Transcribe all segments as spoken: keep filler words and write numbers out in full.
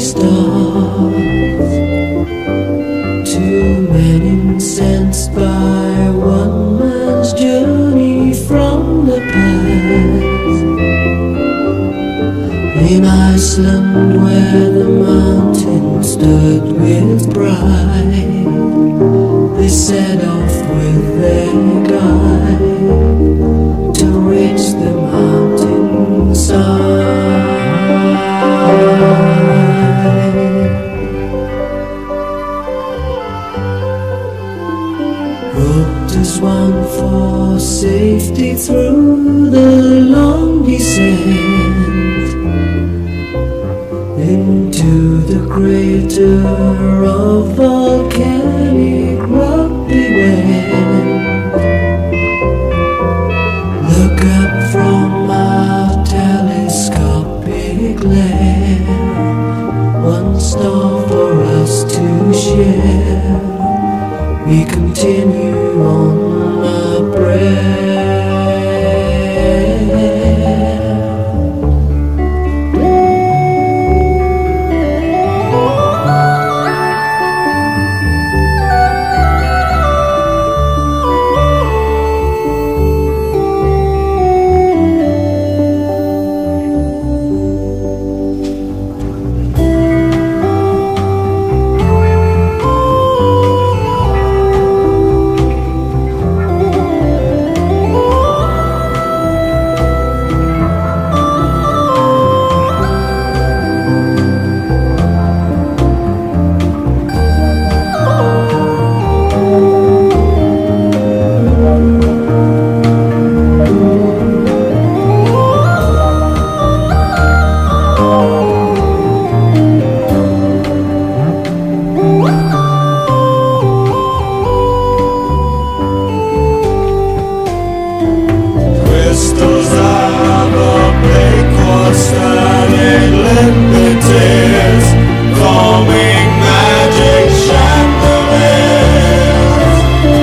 stars, two men incensed by one man's journey from the past. In Iceland, where the mountains stood with pride, they set off with their guide to reach the mountainside. Roped as one for safety through the long descent into the crater of volcanic rock they went. Look up from our telescopic lamp, one star for us to share. We continue on our prayer. Crystals of opaque quartz turning limpid tears, forming magic chandeliers.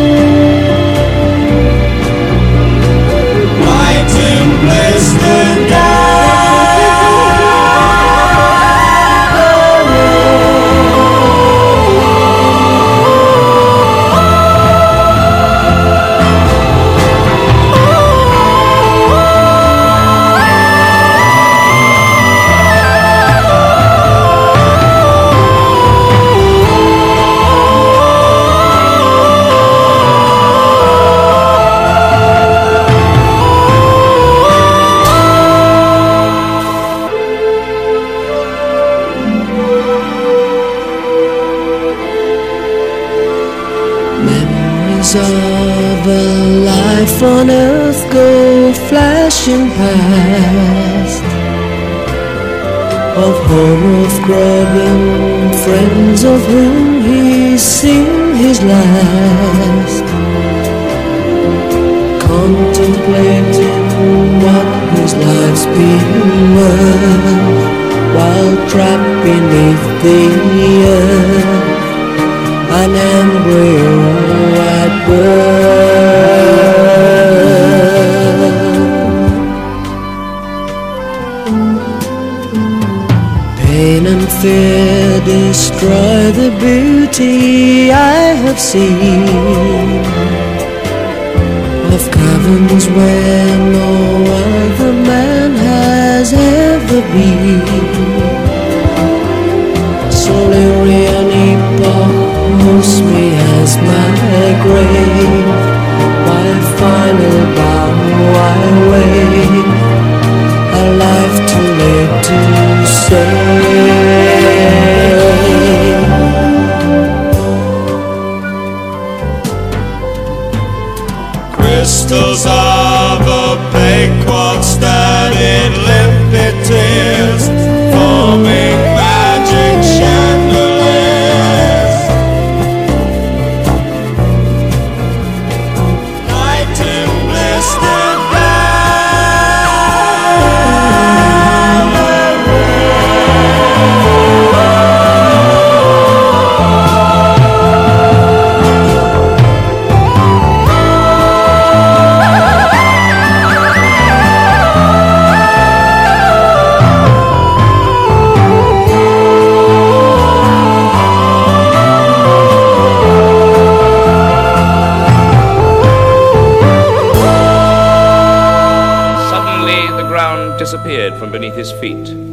Light in blistered Memories of a life on earth go flashing past, of home of grubbing friends of whom he's seen his last, contemplating what his life's been worth while trapped beneath the earth, an embryo at birth. Pain and fear destroy the beauty I have seen of caverns where no other man has ever been. Solarian epoch hosts me as my grave, my final bow I wait, a life too late to save. Crystals of opaque quartz turning limpid tears, forming magic chandeliers. Light in blistered glass. disappeared from beneath his feet.